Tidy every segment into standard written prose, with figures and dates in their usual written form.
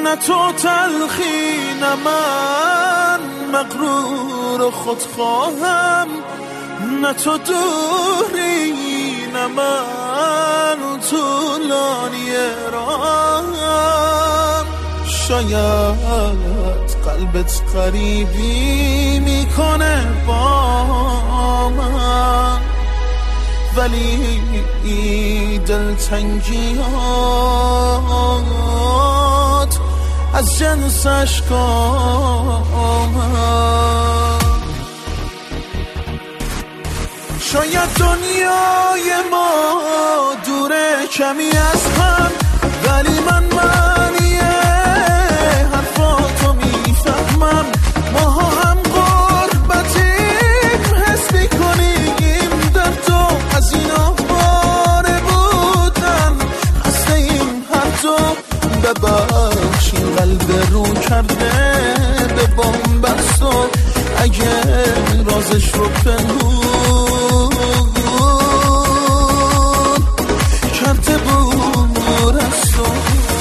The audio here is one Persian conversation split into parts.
نه تو تلخی نه من مغرور و خودخواهم، نه تو دوری نه من طولانی راهم. شاید قلبت غریبی میکنه با من، ولی دلتنگیات از جنس اشکام. شاید دنیای ما دوره کمی از هم، ولی من حرفاتو میفهمم. ماها هم غربتیم، حس میکنیم در تو از اینا باره بودن. خسته ایم هر دو، ببخشین قلب رو کرده به بنبست و اگه رازش رو پنهون کرده بود از تو.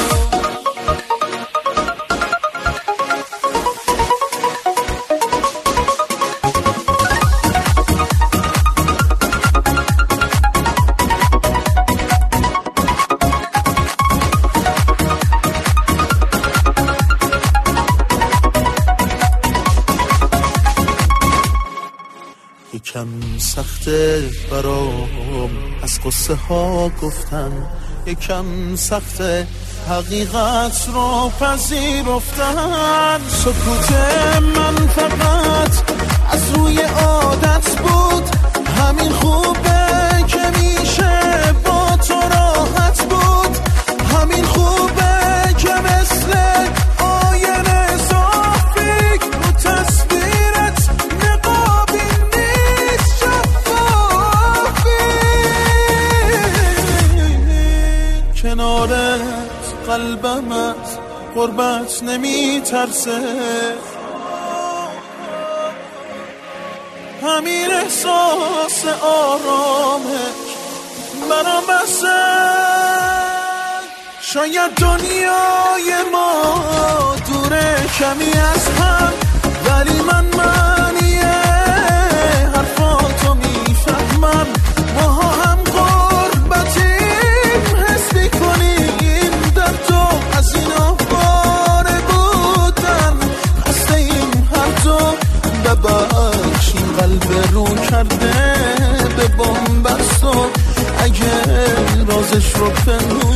یکم سخته برام از قصه ها گفتن، یکم سخته حقیقت رو پذیرفتن. سکوت من فقط از روی عادت بود، همین خوبه که میشه با تو راحت بود. همین خوبه که مثل آینه صافیک رو تصویرت نقابی نیست شفافی. کنارت قلبم از غربت نمی ترسه، همین احساس آرامش برام بسه. شاید دنیای ما دوره کمی از هم، ولی من حرفاتو میفهمم. ماها هم غربتیم، حس میکنیم در تو از اینا باره بودن. خسته ایم هر دو، ببخشین قلب رو کرده به بنبست و اگه رازش رو پنهون